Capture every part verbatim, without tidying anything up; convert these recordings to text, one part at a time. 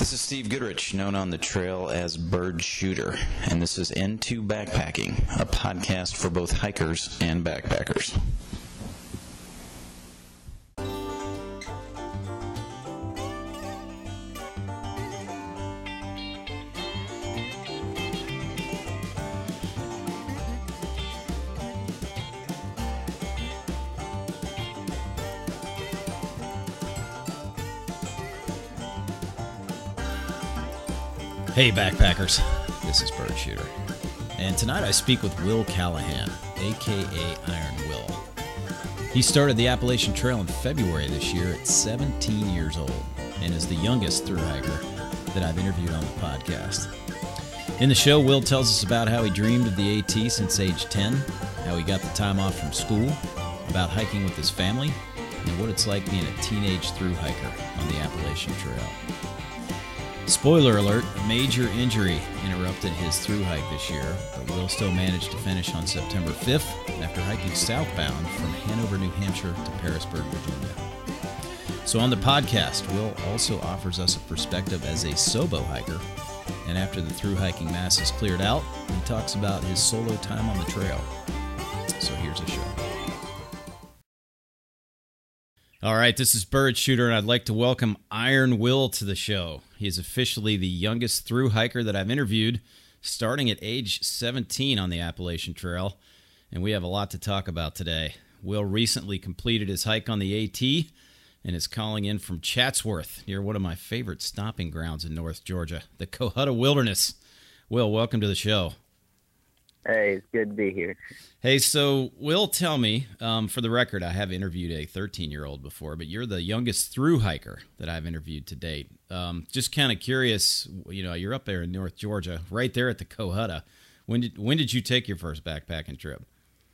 This is Steve Goodrich, known on the trail as Bird Shooter, and this is N two Backpacking, a podcast for both hikers and backpackers. Hey backpackers, this is Bird Shooter, and tonight I speak with Will Callahan, aka Iron Will. He started the Appalachian Trail in February this year at seventeen years old, and is the youngest thru hiker that I've interviewed on the podcast. In the show, Will tells us about how he dreamed of the AT since age ten, how he got the time off from school, about hiking with his family, and what it's like being a teenage thru hiker on the Appalachian Trail. Spoiler alert, a major injury interrupted his thru hike this year, but Will still managed to finish on September fifth after hiking southbound from Hanover, New Hampshire to Parisburg, Virginia. So on the podcast, Will also offers us a perspective as a solo hiker, and after the thru hiking mass is cleared out, he talks about his solo time on the trail. So here's the show. All right, this is Bird Shooter, and I'd like to welcome Iron Will to the show. He is officially the youngest thru hiker that I've interviewed, starting at age seventeen on the Appalachian Trail, and we have a lot to talk about today. Will recently completed his hike on the AT and is calling in from Chatsworth, near one of my favorite stomping grounds in North Georgia, the Cohutta Wilderness. Will, welcome to the show. Hey, it's good to be here. Hey, so Will, tell me, um, for the record, I have interviewed a thirteen-year-old before, but you're the youngest thru hiker that I've interviewed to date. Um, just kind of curious, you know, you're up there in North Georgia, right there at the Cohutta. When did when did you take your first backpacking trip?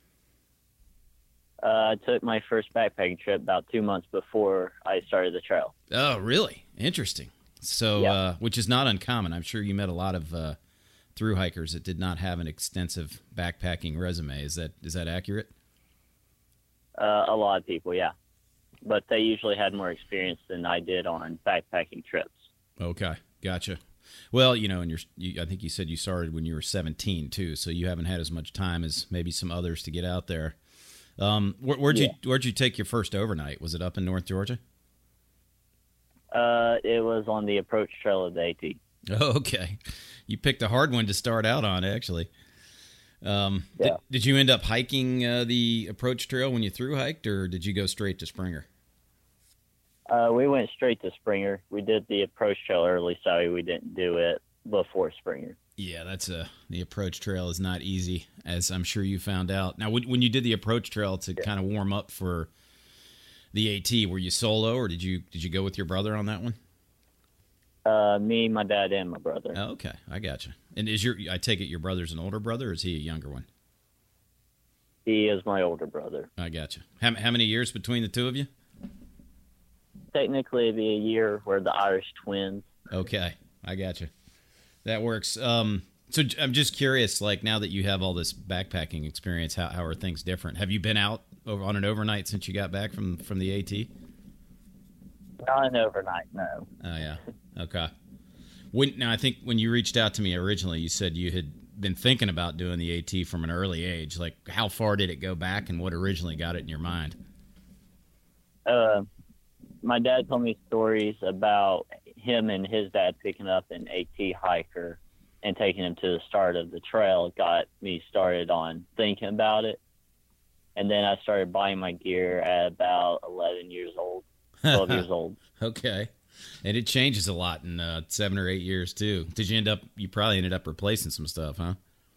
Uh, I took my first backpacking trip about two months before I started the trail. Oh, really? Interesting. So, yeah. uh, which is not uncommon. I'm sure you met a lot of uh, thru hikers that did not have an extensive backpacking resume. Is that is that accurate? Uh, a lot of people, yeah. But they usually had more experience than I did on backpacking trips. Okay, gotcha. Well, you know, and you're, you, I think you said you started when you were seventeen too, so you haven't had as much time as maybe some others to get out there. Um, where, where'd yeah. you Where'd you take your first overnight? Was it up in North Georgia? Uh, it was on the approach trail of the AT. Oh, okay. You picked a hard one to start out on, actually. Um, yeah. did, did you end up hiking uh, the approach trail when you thru hiked, or did you go straight to Springer? Uh, we went straight to Springer. We did the approach trail early, so we didn't do it before Springer. Yeah, that's a the approach trail is not easy, as I'm sure you found out. Now, when, when you did the approach trail to yeah. kind of warm up for the AT, were you solo, or did you did you go with your brother on that one? Uh, me, my dad, and my brother. Oh, okay, I gotcha. And is your I take it your brother's an older brother, or is he a younger one? He is my older brother. I gotcha. How how many years between the two of you? Technically, it'd be a year. We're the Irish twins. Okay, I gotcha. That works. Um, so I'm just curious, like now that you have all this backpacking experience, how how are things different? Have you been out over, on an overnight since you got back from, from the AT? Not an overnight, no. Oh yeah. Okay. When now I think when you reached out to me originally, you said you had been thinking about doing the AT from an early age. Like, how far did it go back, and what originally got it in your mind? Uh, my dad told me stories about him and his dad picking up an AT hiker and taking him to the start of the trail. Got me started on thinking about it, and then I started buying my gear at about eleven years old, twelve years old. Okay. And it changes a lot in uh, seven or eight years, too. Did you end up, you probably ended up replacing some stuff, huh?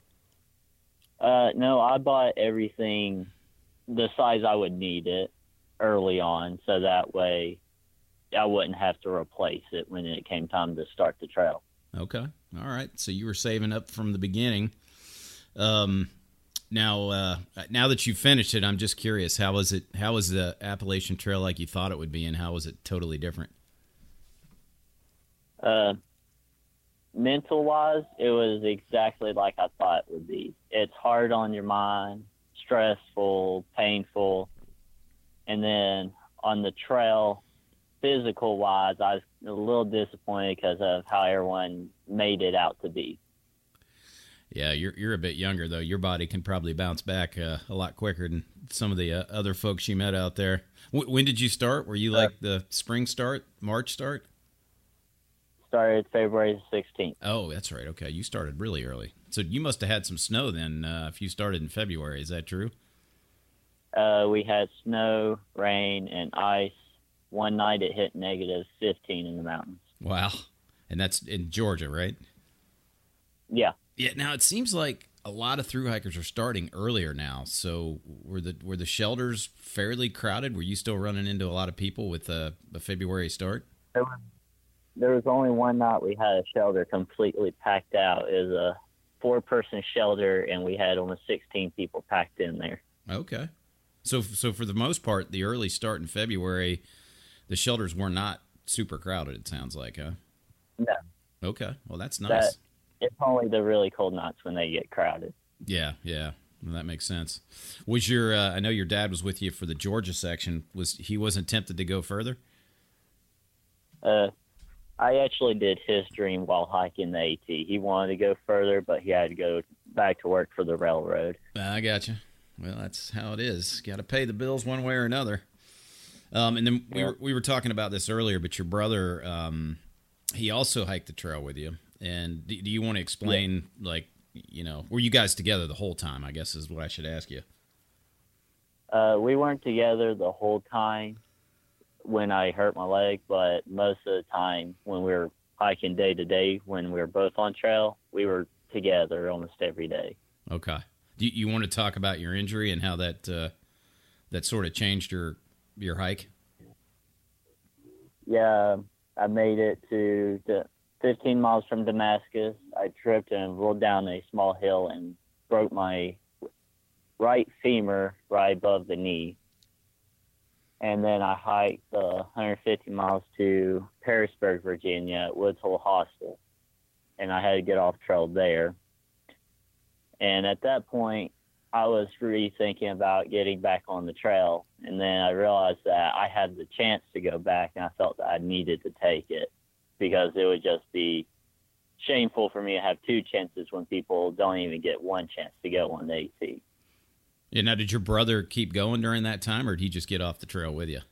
Uh, no, I bought everything the size I would need it early on, so that way I wouldn't have to replace it when it came time to start the trail. Okay. All right. So you were saving up from the beginning. Um, now, uh, now that you finished it, I'm just curious, how was it, how was the Appalachian Trail like you thought it would be, and how was it totally different? Uh, mental-wise, it was exactly like I thought it would be. It's hard on your mind, stressful, painful, and then on the trail, physical-wise, I a little disappointed because of how everyone made it out to be. Yeah, you're you're a bit younger though. Your body can probably bounce back uh, a lot quicker than some of the uh, other folks you met out there. W- when did you start? Were you like the spring start, March start? Started February sixteenth. Oh, that's right. Okay, you started really early. So you must have had some snow then uh, if you started in February. Is that true? Uh, we had snow, rain, and ice. One night it hit negative fifteen in the mountains. Wow. And that's in Georgia, right? Yeah. Yeah. Now it seems like a lot of thru hikers are starting earlier now. So were the were the shelters fairly crowded? Were you still running into a lot of people with a, a February start? There was, there was only one night we had a shelter completely packed out. It was a four-person shelter, and we had almost sixteen people packed in there. Okay. So so for the most part, the early start in February, the shelters were not super crowded, it sounds like, huh? No. Okay. Well, that's nice. That, it's only the really cold nights when they get crowded. Yeah, yeah. Well, that makes sense. Was your uh, I know your dad was with you for the Georgia section. Was he wasn't tempted to go further? Uh, I actually did his dream while hiking the AT. He wanted to go further, but he had to go back to work for the railroad. I got you. Well, that's how it is. Got to pay the bills one way or another. Um, and then we Yeah. were, we were talking about this earlier, but your brother, um, he also hiked the trail with you. And do, do you want to explain, yeah. like, you know, were you guys together the whole time, I guess is what I should ask you. Uh, we weren't together the whole time when I hurt my leg, but most of the time when we were hiking day to day, when we were both on trail, we were together almost every day. Okay. Do you, you want to talk about your injury and how that uh, that sort of changed your your hike? Yeah, I made it to the fifteen miles from Damascus. I tripped and rolled down a small hill and broke my right femur right above the knee. And then I hiked uh, one hundred fifty miles to Pearisburg, Virginia, at Woods Hole Hostel. And I had to get off trail there. And at that point, I was really thinking about getting back on the trail. And then I realized that I had the chance to go back, and I felt that I needed to take it because it would just be shameful for me to have two chances when people don't even get one chance to go on the AT. Yeah, now, did your brother keep going during that time, or did he just get off the trail with you?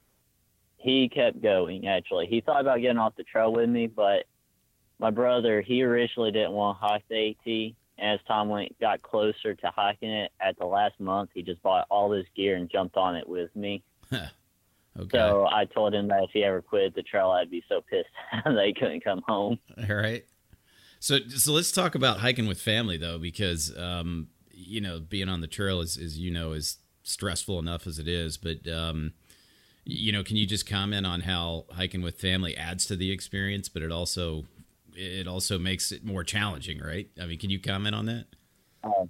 He kept going, actually. He thought about getting off the trail with me, but my brother, he originally didn't want to hike the AT. And as time went, got closer to hiking it, at the last month, he just bought all his gear and jumped on it with me. Okay. So I told him that if he ever quit the trail, I'd be so pissed that he couldn't come home. All right. So, so let's talk about hiking with family, though, because, um, you know, being on the trail, is, is, you know, is stressful enough as it is. But, um, you know, can you just comment on how hiking with family adds to the experience, but it also it also makes it more challenging, right? I mean, can you comment on that? Um,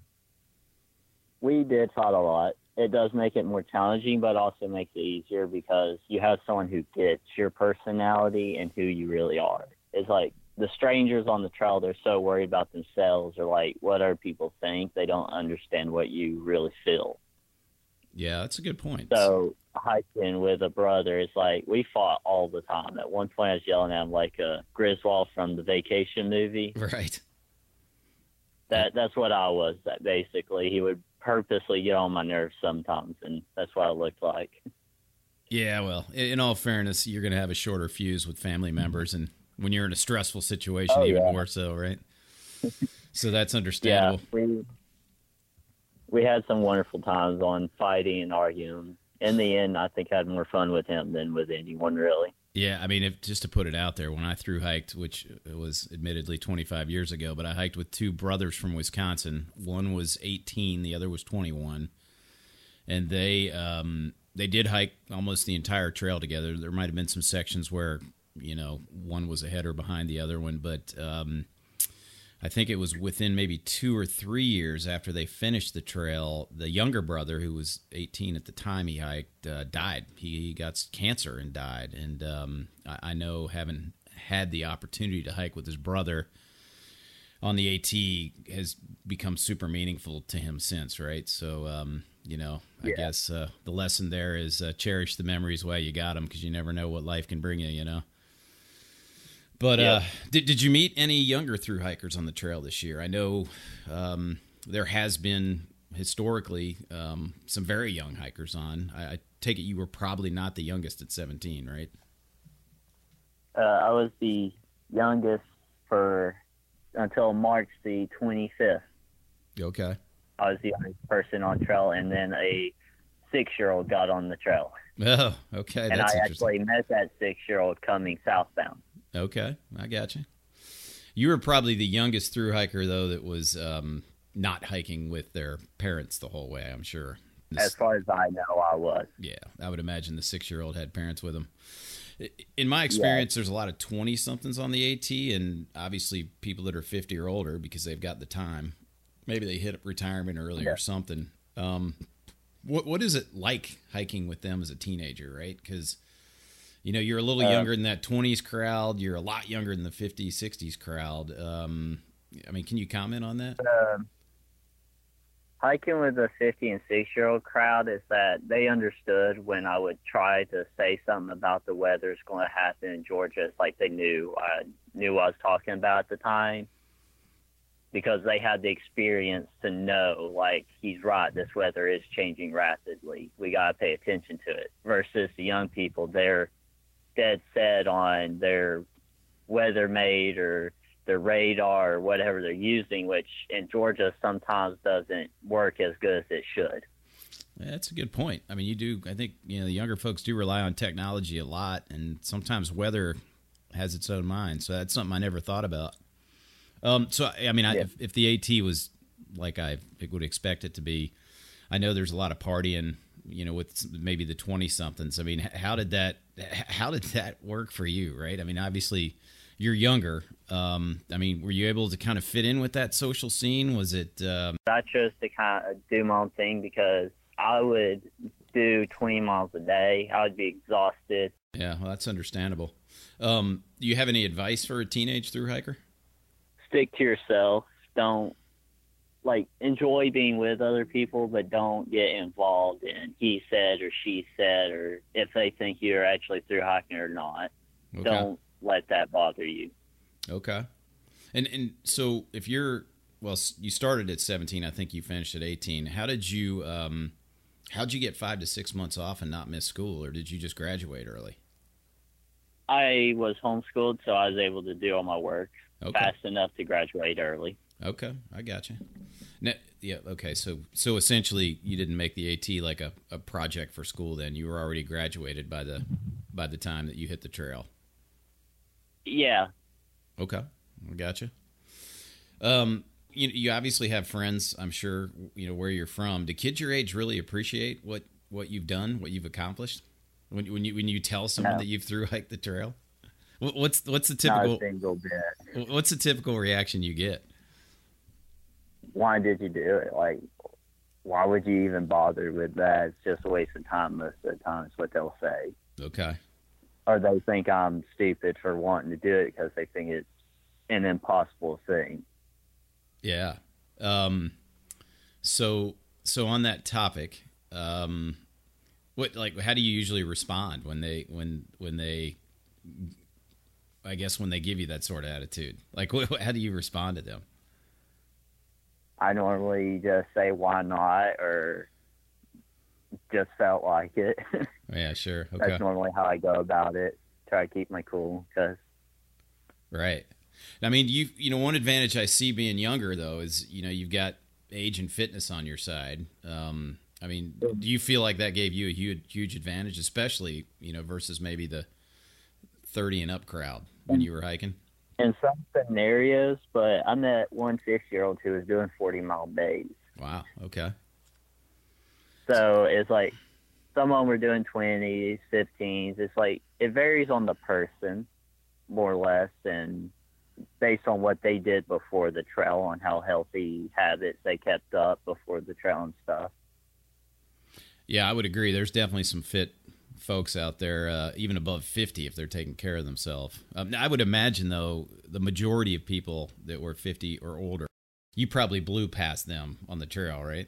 we did fight a lot. It does make it more challenging, but also makes it easier because you have someone who gets your personality and who you really are. It's like the strangers on the trail, they're so worried about themselves or like what other people think. They don't understand what you really feel. Yeah, that's a good point. So hiking with a brother, it's like we fought all the time. At one point I was yelling at him like a Griswold from the Vacation movie. Right. That That's what I was, that basically. He would purposely get on my nerves sometimes, and that's what I looked like. Yeah, well, in all fairness, you're going to have a shorter fuse with family members, and when you're in a stressful situation, oh, even yeah. more so, right? So that's understandable. Yeah, we, we had some wonderful times on fighting and arguing. In the end, I think I had more fun with him than with anyone, really. Yeah, I mean, if, just to put it out there, when I thru hiked, which was admittedly twenty-five years ago, but I hiked with two brothers from Wisconsin. One was eighteen, the other was twenty-one, and they um, they did hike almost the entire trail together. There might have been some sections where, you know, one was ahead or behind the other one, but um, I think it was within maybe two or three years after they finished the trail, the younger brother, who was eighteen at the time he hiked, uh, died. He, he got cancer and died. And um, I, I know, having had the opportunity to hike with his brother on the AT has become super meaningful to him since, right? So, um, you know, I Yeah. guess uh, the lesson there is uh, cherish the memories while you got them, because you never know what life can bring you, you know? But Yep. uh, did did you meet any younger through hikers on the trail this year? I know um, there has been historically um, some very young hikers on. I, I take it you were probably not the youngest at seventeen, right? Uh, I was the youngest for until March the twenty-fifth. Okay. I was the youngest person on trail, and then a six-year-old got on the trail. Oh, okay. And That's I interesting. actually met that six-year-old coming southbound. Okay, I got you. You were probably the youngest through hiker, though, that was um, not hiking with their parents the whole way, I'm sure. This- As far as I know, I was. Yeah, I would imagine the six-year-old had parents with them. In my experience, there's a lot of twenty-somethings on the AT, and obviously people that are fifty or older because they've got the time. Maybe they hit retirement early Yeah. or something. Um, what what is it like hiking with them as a teenager, right? Because, you know, you're a little Uh, younger than that twenties crowd. You're a lot younger than the fifties, sixties crowd. Um, I mean, can you comment on that? Um, hiking with the fifty and six-year-old crowd is that they understood when I would try to say something about the weather's going to happen in Georgia. It's like they knew I knew what I was talking about at the time, because they had the experience to know, like, he's right, this weather is changing rapidly. We got to pay attention to it. Versus the young people, they're dead set on their weather-made or their radar or whatever they're using, which in Georgia sometimes doesn't work as good as it should. Yeah, that's a good point. I mean, you do. I think you know the younger folks do rely on technology a lot, and sometimes weather has its own mind. So that's something I never thought about. Um, so I mean, I, Yeah. if, if the AT was like I would expect it to be, I know there's a lot of partying, you know, with maybe the twenty somethings. I mean, how did that how did that work for you, right? I mean, obviously you're younger. Um, I mean, were you able to kind of fit in with that social scene? Was it? Um... I chose to kind of do my own thing because I would do twenty miles a day. I would be exhausted. Yeah, well, that's understandable. Um, do you have any advice for a teenage thru hiker? Stick to yourself. Don't, like, enjoy being with other people, but don't get involved in he said or she said, or if they think you're actually through hiking or not. Okay. Don't let that bother you. Okay. And and so if you're well, s- you started at seventeen. I think you finished at eighteen. How did you um, how did you get five to six months off and not miss school, or did you just graduate early? I was homeschooled, so I was able to do all my work Okay. fast enough to graduate early. Okay, I got you. Now, yeah. Okay. So so essentially, you didn't make the AT like a, a project for school. Then you were already graduated by the by the time that you hit the trail. Yeah. Okay, I gotcha. Um, you you obviously have friends, I'm sure, you know, where you're from. Do kids your age really appreciate what, what you've done, what you've accomplished? When when you when you tell someone No. that you've through hiked the trail, What- what's what's the Not a typical single bit. what's the typical reaction you get? Why did you do it? Like, why would you even bother with that? It's just a waste of time most of the time, is what they'll say. Okay, Or they think I'm stupid for wanting to do it because they think it's an impossible thing. yeah. Um, so so on that topic, um, what like how do you usually respond when they when when they I guess when they give you that sort of attitude? Like, what, how do you respond to them? I normally just say, why not? Or just felt like it. Yeah, sure. Okay. That's normally how I go about it. Try to keep my cool. Cause Right. I mean, you you know, one advantage I see being younger though is you know you've got age and fitness on your side. Um, I mean, do you feel like that gave you a huge huge advantage, especially you know versus maybe the thirty and up crowd when you were hiking? in some scenarios, but I met one fifty-year-old who was doing forty mile days. Wow. Okay. So it's like some of them were doing twenties, fifteens. It's like it varies on the person, more or less, and based on what they did before the trail, on how healthy habits they kept up before the trail and stuff. Yeah, I would agree. There's definitely some fit folks out there, uh, even above fifty, if they're taking care of themselves. Um, I would imagine, though, the majority of people that were fifty or older, you probably blew past them on the trail, right?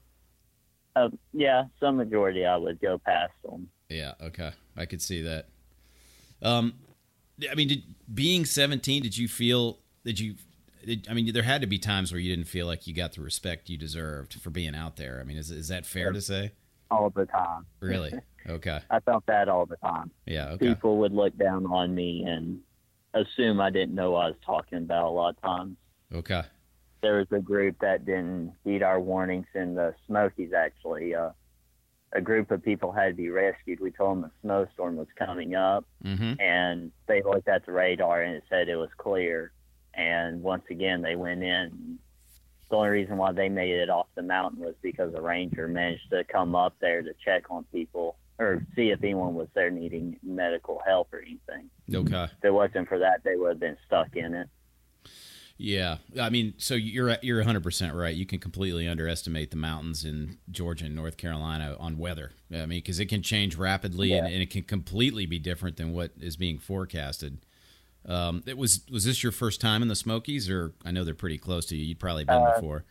Uh, yeah, some majority I would go past them. Yeah, okay. I could see that. Um, I mean, did, being seventeen, did you feel, did you, did, I mean, there had to be times where you didn't feel like you got the respect you deserved for being out there. I mean, is, is that fair to say? All the time. Really? Okay. I felt that all the time. Yeah, okay. People would look down on me and assume I didn't know what I was talking about a lot of times. Okay. There was a group that didn't heed our warnings in the Smokies, actually. Uh, a group of people had to be rescued. We told them a snowstorm was coming up, Mm-hmm. and they looked at the radar, and it said it was clear. And once again, they went in. The only reason why they made it off the mountain was because a ranger managed to come up there to check on people or see if anyone was there needing medical help or anything. Okay. If it wasn't for that, they would have been stuck in it. Yeah, I mean, so you're you're one hundred percent right. You can completely underestimate the mountains in Georgia and North Carolina on weather. I mean, because it can change rapidly, Yeah. and, and it can completely be different than what is being forecasted. Um, it was was this your first time in the Smokies, or I know they're pretty close to you. You'd probably been Uh, before.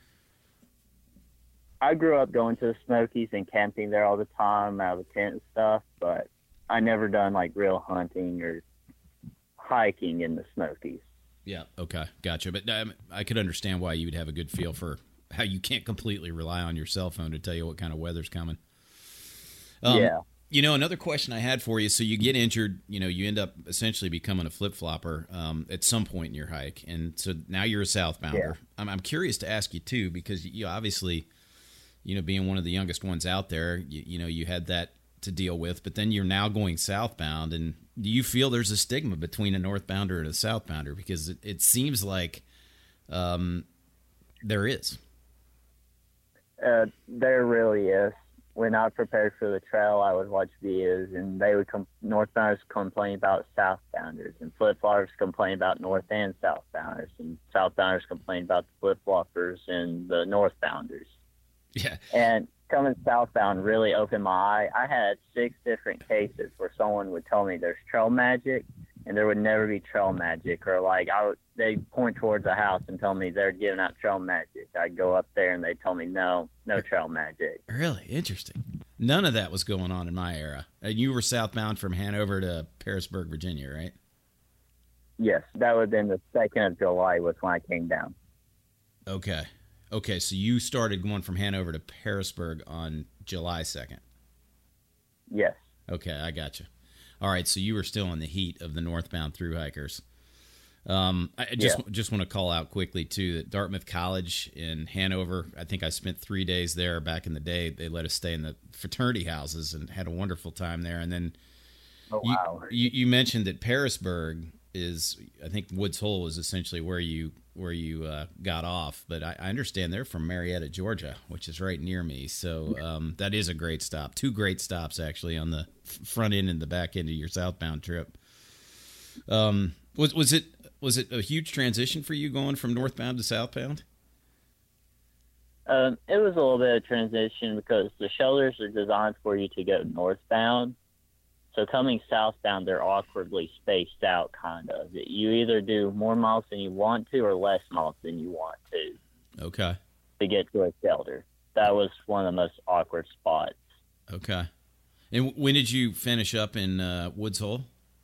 I grew up going to the Smokies and camping there all the time out of a tent and stuff, but I never done like real hunting or hiking in the Smokies. Yeah. Okay. Gotcha. But um, I could understand why you would have a good feel for how you can't completely rely on your cell phone to tell you what kind of weather's coming. Um, Yeah. You know, another question I had for you. So you get injured, you know, you end up essentially becoming a flip flopper um, at some point in your hike, and so now you're a southbounder. Yeah. I'm, I'm curious to ask you too, because you obviously, you know, being one of the youngest ones out there, you, you know, you had that to deal with, but then you're now going southbound, and do you feel there's a stigma between a northbounder and a southbounder? Because it, it seems like um, there is. Uh, there really is. When I prepared for the trail, I would watch videos, and they would come. Northbounders complain about southbounders, and flip-floppers complain about north and southbounders, and southbounders complain about the flip-floppers and the northbounders. Yeah. And coming southbound really opened my eye. I had six different cases where someone would tell me there's trail magic, and there would never be trail magic, or like I would, they'd point towards a house and tell me they're giving out trail magic. I'd go up there and they'd tell me no, no trail magic. Really interesting. None of that was going on in my era. And you were southbound from Hanover to Harrisburg, Virginia, right? Yes, that would have been the second of July was when I came down. Okay. Okay, so you started going from Hanover to Harrisburg on July second. Yes. Okay, I got you. All right, so you were still in the heat of the northbound through hikers. Um, I just Yeah. just want to call out quickly too that Dartmouth College in Hanover. I think I spent three days there back in the day. They let us stay in the fraternity houses and had a wonderful time there. And then Oh, you, wow. you you mentioned that Harrisburg is, I think Woods Hole is essentially where you where you uh, got off. But I, I understand they're from Marietta, Georgia, which is right near me. So um, that is a great stop. Two great stops actually on the f- front end and the back end of your southbound trip. Um, was was it was it a huge transition for you going from northbound to southbound? Um, it was a little bit of transition because the shelters are designed for you to go northbound. So coming southbound, they're awkwardly spaced out, kind of. You either do more miles than you want to or less miles than you want to Okay. to get to a shelter. That was one of the most awkward spots. Okay. And when did you finish up in uh, Woods Hole?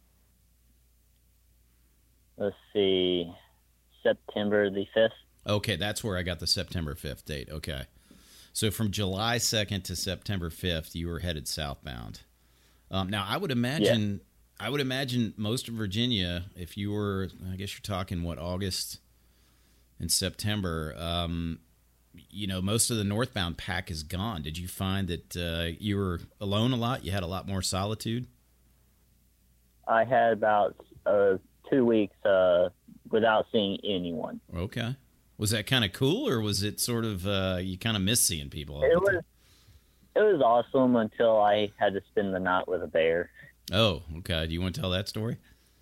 Let's see, September the fifth. Okay, that's where I got the September fifth date. Okay. So from July second to September fifth, you were headed southbound. Um, now, I would imagine I would imagine most of Virginia, if you were, I guess you're talking, what, August and September, um, you know, most of the northbound pack is gone. Did you find that uh, you were alone a lot? You had a lot more solitude? I had about uh, two weeks uh, without seeing anyone. Okay. Was that kind of cool, or was it sort of, uh, you kind of miss seeing people? It was it was awesome until I had to spend the night with a bear. Oh, okay. Do you want to tell that story?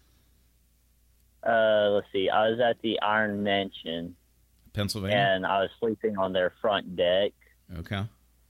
Uh, let's see. I was at the Iron Mansion, Pennsylvania? and I was sleeping on their front deck. Okay.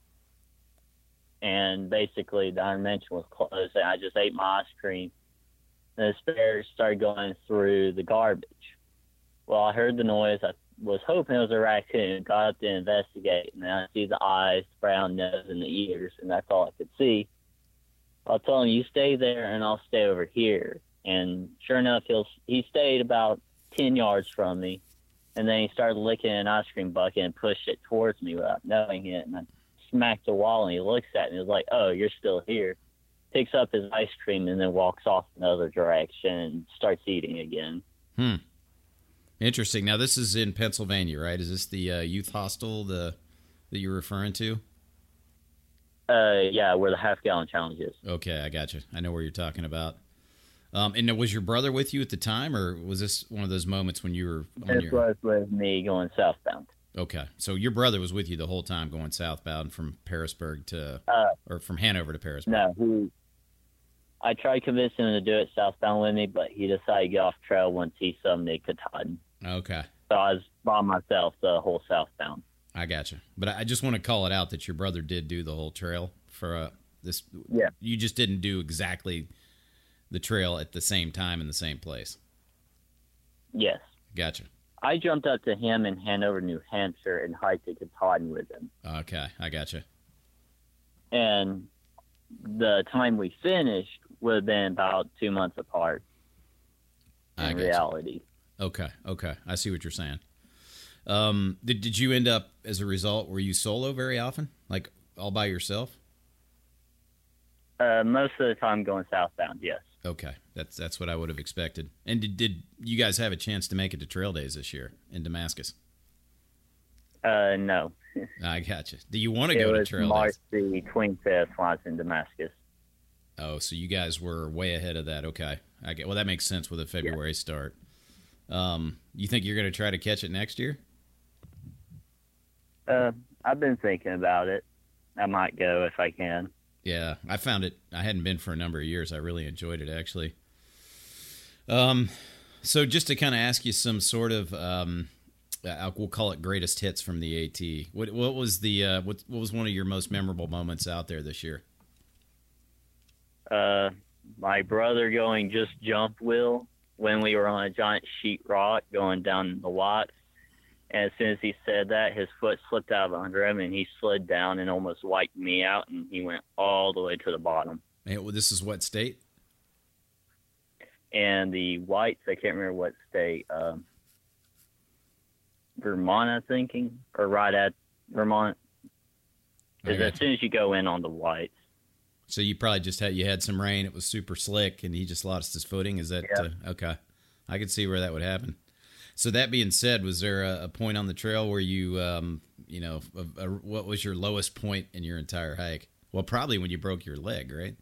And basically, the Iron Mansion was closed, and I just ate my ice cream. And this bear started going through the garbage. Well, I heard the noise. I was hoping it was a raccoon. Got up to investigate, and then I see the eyes, the brown nose, and the ears, and that's all I could see. I told him, "You stay there, and I'll stay over here." And sure enough, he'll, he stayed about ten yards from me. And then he started licking an ice cream bucket and pushed it towards me without knowing it. And I smacked the wall, and he looks at me and was like, oh, you're still here. Picks up his ice cream and then walks off another direction and starts eating again. Hmm. Interesting. Now, this is in Pennsylvania, right? Is this the uh, youth hostel the that you're referring to? Uh, yeah, where the half-gallon challenge is. Okay, I got you. I know where you're talking about. Um, and was your brother with you at the time, or was this one of those moments when you were on This your... was with me going southbound. Okay, so your brother was with you the whole time going southbound from Parisburg to, Uh, or from Hanover to Parisburg. no, he, I tried convincing him to do it southbound with me, but he decided to get off trail once he saw Nick Katahdin. Okay, So I was by myself the whole southbound. I got you. But I I just want to call it out that your brother did do the whole trail for uh, this. Yeah. You just didn't do exactly the trail at the same time in the same place. Yes. Gotcha. I jumped up to him in Hanover, New Hampshire, and hiked to Katahdin with him. Okay, I gotcha. And the time we finished would have been about two months apart in I gotcha. reality. Okay, okay. I see what you're saying. Um, did, did you end up, as a result, were you solo very often? Like, all by yourself? Uh, most of the time going southbound, yes. Okay, that's that's what I would have expected. And did, did you guys have a chance to make it to Trail Days this year in Damascus? Uh, no. I gotcha. Do you want to It go to was Trail March Days? the twenty-fifth when I was in Damascus. Oh, so you guys were way ahead of that. Okay, I get. Well, that makes sense with a February yeah. start. Um, you think you're going to try to catch it next year? Uh, I've been thinking about it. I might go if I can. Yeah, I found it. I hadn't been for a number of years. I really enjoyed it, actually. Um, so just to kind of ask you some sort of, um, uh, we'll call it greatest hits from the AT. What what was the uh, what what was one of your most memorable moments out there this year? Uh, my brother going just jump wheel when we were on a giant sheet rock going down the Watts. And as soon as he said that, his foot slipped out of under him, and he slid down and almost wiped me out, and he went all the way to the bottom. And well, this is what state? And the Whites, I can't remember what state, um, Vermont, I'm thinking, or right at Vermont. Because as soon as you go in on the Whites. So you probably just had you had some rain. It was super slick, and he just lost his footing. Is that yeah. uh, okay? I could see where that would happen. So that being said, was there a, a point on the trail where you, um, you know, a, a, what was your lowest point in your entire hike? Well, probably when you broke your leg, right?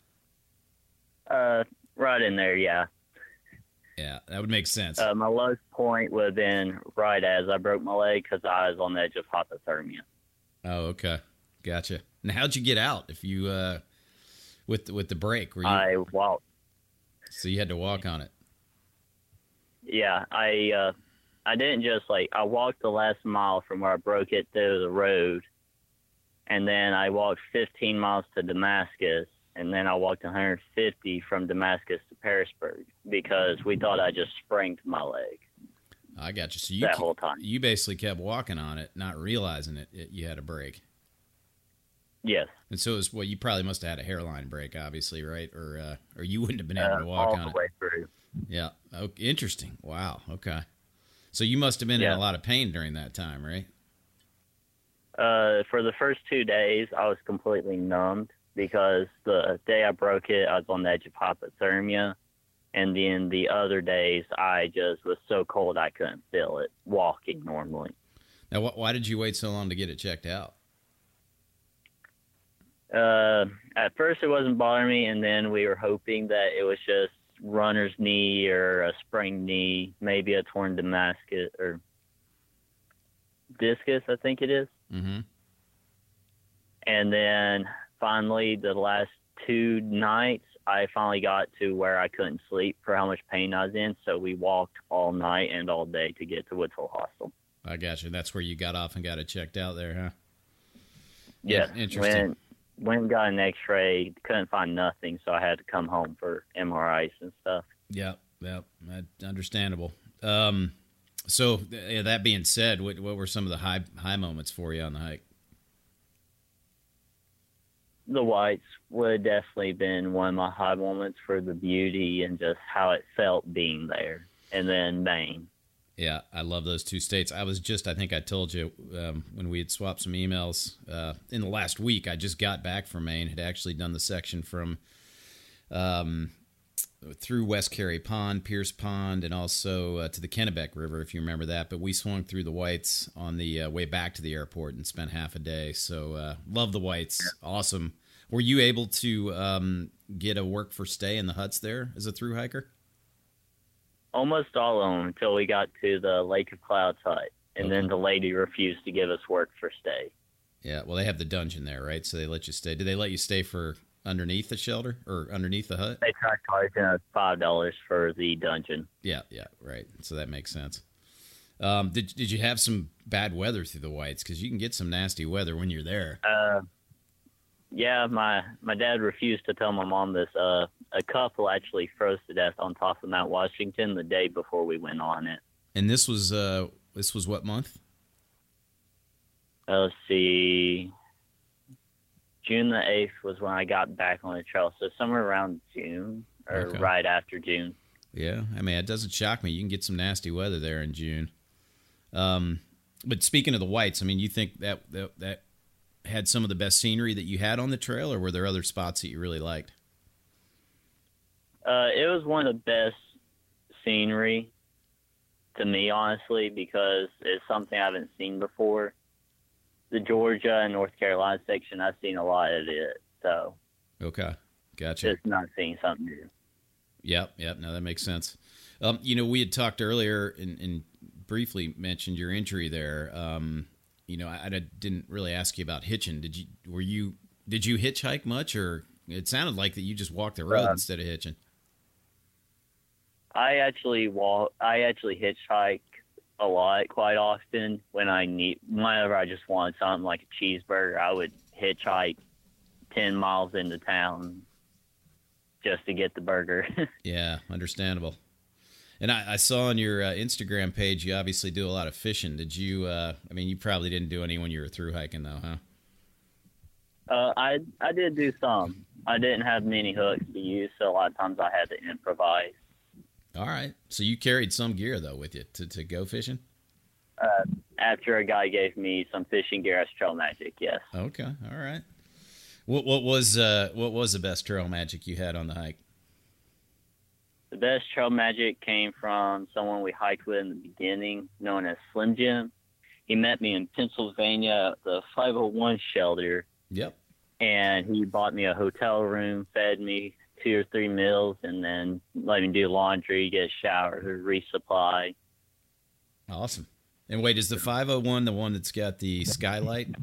Uh, right in there, yeah. Yeah, that would make sense. Uh, my lowest point would have been right as I broke my leg because I was on the edge of hypothermia. Oh, okay, gotcha. Now, how'd you get out? If you uh, with with the break, were you? I walked. So you had to walk on it. Yeah, I uh, I didn't just like I walked the last mile from where I broke it to the road, and then I walked fifteen miles to Damascus, and then I walked one hundred fifty from Damascus to Parisburg because we thought I just sprained my leg. I got you. So you that whole time you basically kept walking on it, not realizing it, it you had a break. Yes. And so it was well, you probably must have had a hairline break, obviously, right? Or uh, or you wouldn't have been able uh, to walk all on the it. way through. Yeah. Oh, interesting. Wow. Okay. So you must have been yeah. in a lot of pain during that time, right? Uh, for the first two days, I was completely numbed because the day I broke it, I was on the edge of hypothermia. And then the other days, I just was so cold I couldn't feel it walking normally. Now, wh- why did you wait so long to get it checked out? Uh, at first, it wasn't bothering me, and then we were hoping that it was just runner's knee or a sprained knee, maybe a torn Damascus or discus, I think it is. Mm-hmm. And then finally, the last two nights, I finally got to where I couldn't sleep for how much pain I was in, so we walked all night and all day to get to Woods Hole Hostel. I got you. That's where you got off and got it checked out there, huh? Yes. Yeah, interesting. When, went and got an x-ray, couldn't find nothing, so I had to come home for M R Is and stuff. Yep, yep, understandable. Um, so th- that being said, what, what were some of the high high moments for you on the hike? the Whites would definitely been one of my high moments for the beauty and just how it felt being there. And then Maine. Yeah, I love those two states. I was just, I think I told you um, when we had swapped some emails uh, in the last week, I just got back from Maine, had actually done the section from um, through West Carey Pond, Pierce Pond, and also uh, to the Kennebec River, if you remember that. But we swung through the Whites on the uh, way back to the airport and spent half a day. So uh, love the Whites. Awesome. Were you able to um, get a work for stay in the huts there as a thru hiker? Almost all of them until we got to the Lake of Clouds hut. And Okay. then the lady refused to give us work for stay. Yeah, well, they have the dungeon there, right? So they let you stay. Did they let you stay for underneath the shelter or underneath the hut? They tried charging us five dollars for the dungeon. Yeah, yeah, right. So that makes sense. Um, did did you have some bad weather through the Whites? Because you can get some nasty weather when you're there. Uh, yeah, my my dad refused to tell my mom this. Uh, a couple actually froze to death on top of Mount Washington the day before we went on it. And this was uh, this was what month? Uh, let's see. June the eighth was when I got back on the trail, so somewhere around June or Okay. right after June. Yeah, I mean, it doesn't shock me. You can get some nasty weather there in June. Um, but speaking of the Whites, I mean, you think that, that that had some of the best scenery that you had on the trail, or were there other spots that you really liked? Uh, it was one of the best scenery to me, honestly, because it's something I haven't seen before. The Georgia and North Carolina section, I've seen a lot of it, so Okay, gotcha. just not seeing something new. Yep, yep. No, that makes sense. Um, you know, we had talked earlier and, and briefly mentioned your injury there. Um, you know, I, I didn't really ask you about hitching. Did you? Were you? Did you hitchhike much, or it sounded like that you just walked the road Uh, instead of hitching? I actually walk. I actually hitchhike a lot, quite often. When I need, whenever I just want something like a cheeseburger, I would hitchhike ten miles into town just to get the burger. Yeah, understandable. And I, I saw on your uh, Instagram page, you obviously do a lot of fishing. Did you? Uh, I mean, you probably didn't do any when you were through hiking, though, huh? uh, I I did do some. I didn't have many hooks to use, so a lot of times I had to improvise. All right. So you carried some gear though with you to, to go fishing. Uh, after a guy gave me some fishing gear as Trail Magic, yes. Okay. All right. What what was uh, what was the best trail magic you had on the hike? The best Trail Magic came from someone we hiked with in the beginning, known as Slim Jim. He met me in Pennsylvania at the five oh one shelter, Yep. and he bought me a hotel room, fed me two or three meals, and then let me do laundry, get a shower, resupply. Awesome. And wait, is the five oh one the one that's got the skylight?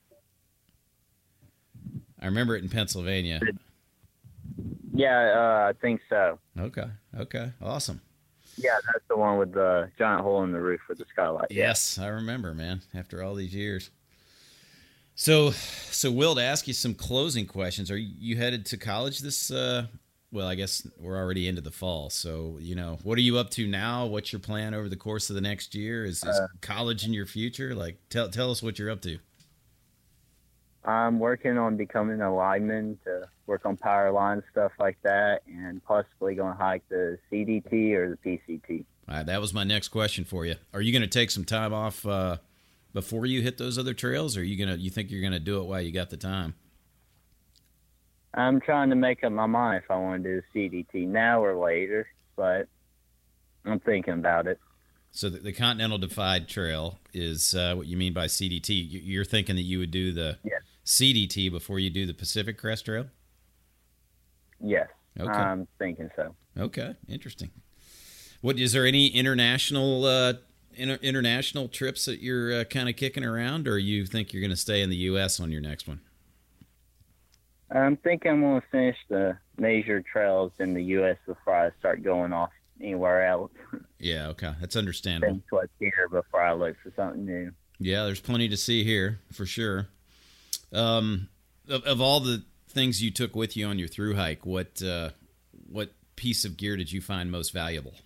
I remember it in Pennsylvania. Yeah, uh, I think so. Okay. Okay. Awesome. Yeah, that's the one with the giant hole in the roof with the skylight. Yes, I remember, man. After all these years. So, so Will, to ask you some closing questions, are you headed to college this? Uh, well, I guess we're already into the fall. So, you know, what are you up to now? What's your plan over the course of the next year? Is, is Uh, college in your future? Like, tell tell us what you're up to. I'm working on becoming a lineman to work on power line, stuff like that, and possibly going to hike the C D T or the P C T. All right, that was my next question for you. Are you going to take some time off uh, before you hit those other trails, or are you gonna you think you're gonna do it while you got the time? I'm trying to make up my mind if I want to do the C D T now or later, but I'm thinking about it. So the, the Continental Divide Trail is uh, what you mean by C D T. You- You're thinking that you would do the Yes. C D T before you do the Pacific Crest Trail? Yes, Okay. I'm thinking so. Okay, interesting. What is there any international uh, inter- international trips that you're uh, kind of kicking around, or you think you're going to stay in the U S on your next one? I'm thinking I'm going to finish the major trails in the U S before I start going off anywhere else. Yeah, okay, that's understandable. Finish what's here before I look for something new. Yeah, there's plenty to see here for sure. Um, of, of all the things you took with you on your through hike, what uh, what piece of gear did you find most valuable?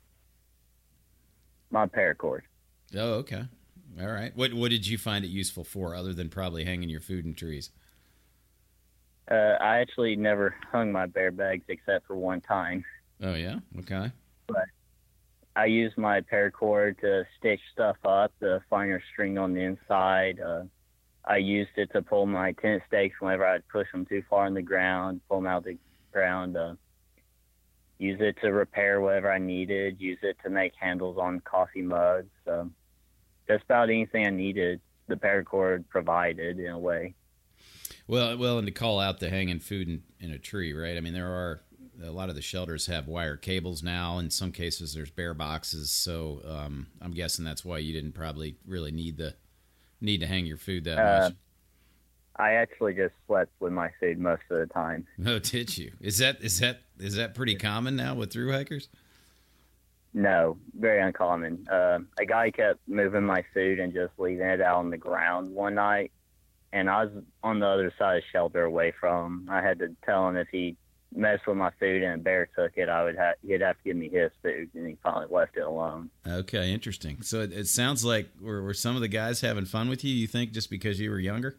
My paracord. Oh, okay, all right. What what did you find it useful for, other than probably hanging your food in trees? Uh, I actually never hung my bear bags except for one time. Oh, yeah? Okay. But I use my paracord to stitch stuff up, the finer string on the inside. Uh, I used it to pull my tent stakes whenever I'd push them too far in the ground, pull them out of the ground. Uh, use it to repair whatever I needed. Use it to make handles on coffee mugs. So just about anything I needed, the paracord provided in a way. Well, well, and to call out the hanging food in, in a tree, right? I mean, there are a lot of the shelters have wire cables now. In some cases, there's bear boxes. So um, I'm guessing that's why you didn't probably really need the need to hang your food that Uh, much. I actually just slept with my food most of the time. Oh, did you? Is that is that is that pretty common now with thru hikers? No, very uncommon. Uh, a guy kept moving my food and just leaving it out on the ground one night, and I was on the other side of the shelter away from him. I had to tell him if he messed with my food and a bear took it, I would ha- he'd have to give me his food, and he finally left it alone. Okay, interesting. So it, it sounds like were, were some of the guys having fun with you, you think, just because you were younger?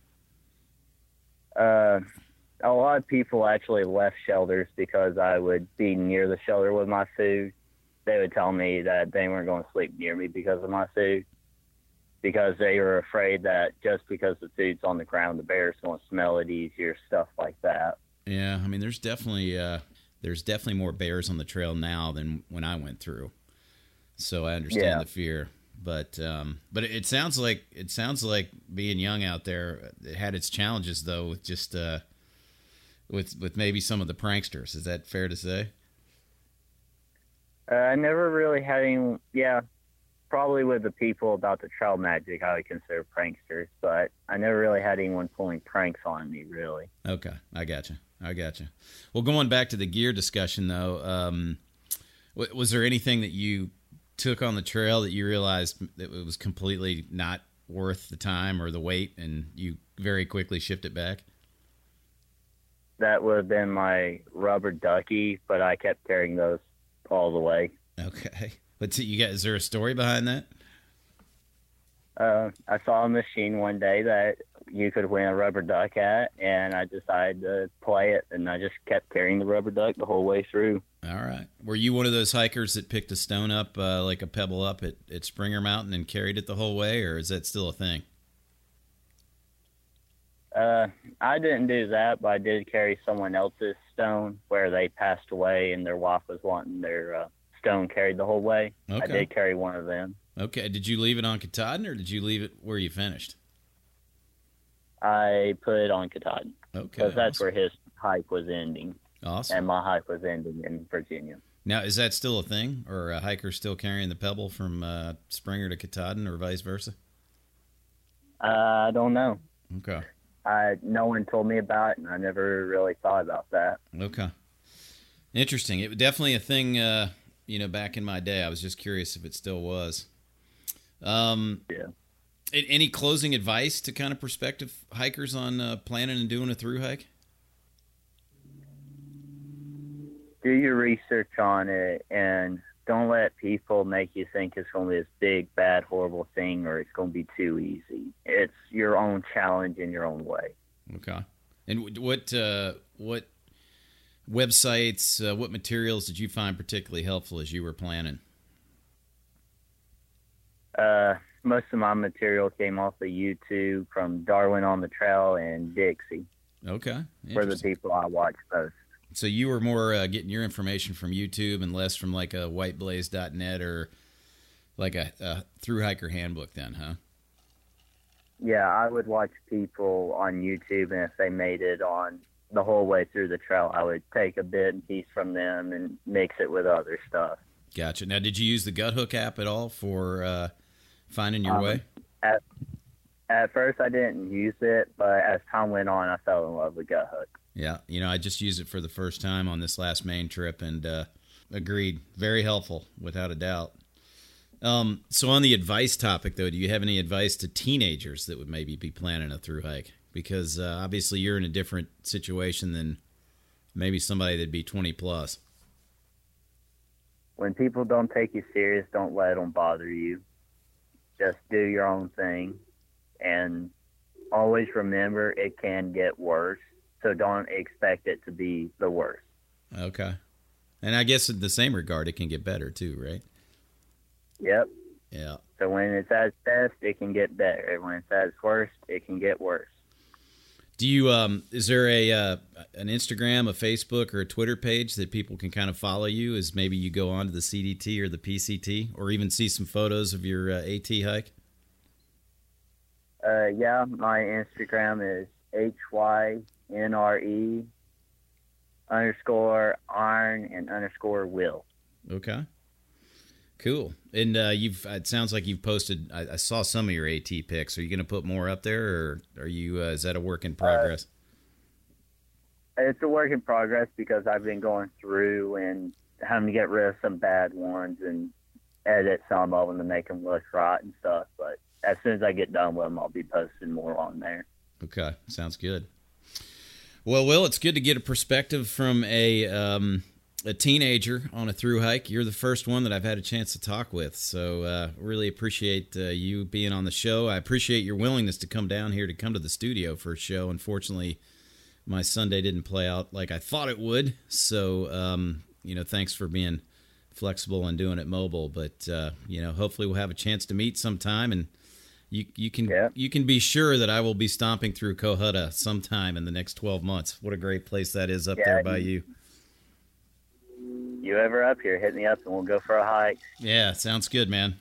Uh, a lot of people actually left shelters because I would be near the shelter with my food. They would tell me that they weren't going to sleep near me because of my food, because they were afraid that just because the food's on the ground, the bear's going to smell it easier, stuff like that. Yeah, I mean, there's definitely uh, there's definitely more bears on the trail now than when I went through. So I understand Yeah. the fear, but um, but it sounds like it sounds like being young out there, it had its challenges though, with just uh, with with maybe some of the pranksters. Is that fair to say? Uh, I never really had any, yeah, probably with the people about the trail magic, I would consider pranksters, but I never really had anyone pulling pranks on me, really. Okay, I gotcha. I gotcha. Well, going back to the gear discussion, though, um, w- was there anything that you took on the trail that you realized that it was completely not worth the time or the wait, and you very quickly shipped it back? That would have been my rubber ducky, but I kept carrying those all the way. Okay. But you got, is there a story behind that? Uh, I saw a machine one day that you could win a rubber duck at, and I decided to play it, and I just kept carrying the rubber duck the whole way through. All right. Were you one of those hikers that picked a stone up, uh, like a pebble up at, at Springer Mountain and carried it the whole way, or is that still a thing? Uh, I didn't do that, but I did carry someone else's stone where they passed away, and their wife was wanting their uh, stone carried the whole way. Okay. I did carry one of them. Okay. Did you leave it on Katahdin, or did you leave it where you finished? I put it on Katahdin Okay. because that's awesome. where his hike was ending, Awesome. and my hike was ending in Virginia. Now, is that still a thing, or a hiker still carrying the pebble from uh, Springer to Katahdin, or vice versa? Uh, I don't know. Okay. I no one told me about it, and I never really thought about that. Okay. Interesting. It was definitely a thing, uh, you know, back in my day. I was just curious if it still was. Um, Yeah. a- Any closing advice to kind of prospective hikers on uh, planning and doing a through hike? Do your research on it, and don't let people make you think it's going to be this big, bad, horrible thing, or it's going to be too easy. It's your own challenge in your own way. Okay. And wh- what uh, what websites, uh, what materials did you find particularly helpful as you were planning? Uh, most of my material came off of YouTube from Darwin on the Trail and Dixie Okay. for the Interesting. people I watch most. So you were more uh, getting your information from YouTube and less from like a whiteblaze dot net or like a, a through hiker handbook then, huh? Yeah, I would watch people on YouTube, and if they made it on the whole way through the trail, I would take a bit and piece from them and mix it with other stuff. Gotcha. Now, did you use the Guthook app at all for uh, finding your Um, way? At, at first, I didn't use it, but as time went on, I fell in love with Guthook. Yeah. You know, I just used it for the first time on this last main trip and uh, agreed. Very helpful, without a doubt. Um, so on the advice topic, though, do you have any advice to teenagers that would maybe be planning a through hike? Because uh, obviously you're in a different situation than maybe somebody that'd be twenty plus. When people don't take you serious, don't let them bother you. Just do your own thing, and always remember it can get worse. so don't expect it to be the worst. Okay. And I guess in the same regard, it can get better too, right? Yep. Yeah. So when it's at its best, it can get better. When it's at its worst, it can get worse. Do you, um, is there a, uh, an Instagram, a Facebook, or a Twitter page that people can kind of follow you as maybe you go on to the C D T or the P C T, or even see some photos of your uh, AT hike? Uh, yeah, my Instagram is H Y N R E underscore iron and underscore will. Okay. Cool. And uh, you've, it sounds like you've posted, I, I saw some of your AT pics. Are you going to put more up there, or are you, uh, is that a work in progress? Uh, it's a work in progress because I've been going through and having to get rid of some bad ones and edit some of them to make them look right and stuff. But as soon as I get done with them, I'll be posting more on there. Okay. Sounds good. Well, Will, it's good to get a perspective from a, um, a teenager on a thru hike. You're the first one that I've had a chance to talk with, so uh, really appreciate uh, you being on the show. I appreciate your willingness to come down here to come to the studio for a show. Unfortunately, my Sunday didn't play out like I thought it would, so um, you know, thanks for being flexible and doing it mobile. But uh, you know, hopefully we'll have a chance to meet sometime, and you you can yeah. you can be sure that I will be stomping through Cohutta sometime in the next twelve months. What a great place that is up yeah, there by you. You ever up here, hit me up and we'll go for a hike. Yeah, sounds good, man.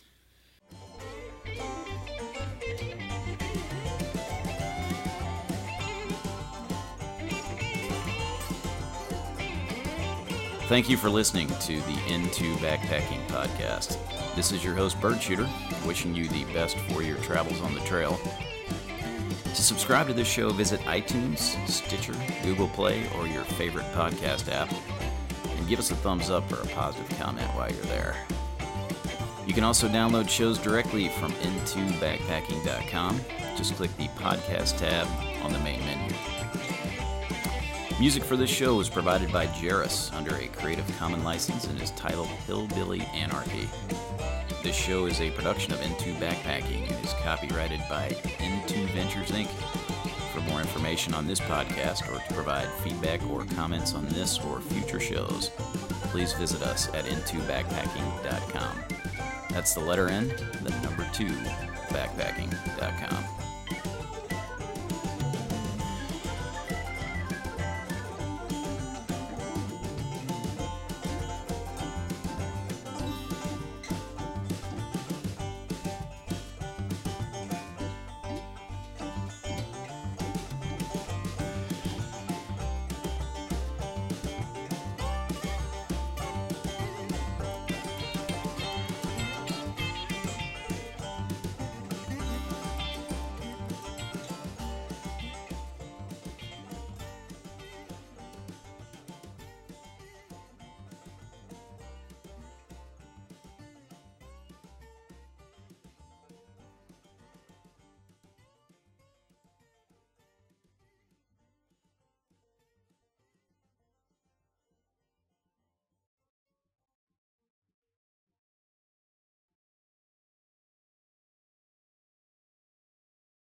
Thank you for listening to the Into Backpacking podcast. This is your host, Bird Shooter, wishing you the best for your travels on the trail. To subscribe to this show, visit iTunes, Stitcher, Google Play, or your favorite podcast app. And give us a thumbs up or a positive comment while you're there. You can also download shows directly from into backpacking dot com. Just click the podcast tab on the main menu. Music for this show is provided by Jairus under a Creative Commons license and is titled Hillbilly Anarchy. This show is a production of Into Backpacking and is copyrighted by Into Ventures, Incorporated. For more information on this podcast or to provide feedback or comments on this or future shows, please visit us at into backpacking dot com. That's the letter N, the number two, backpacking dot com.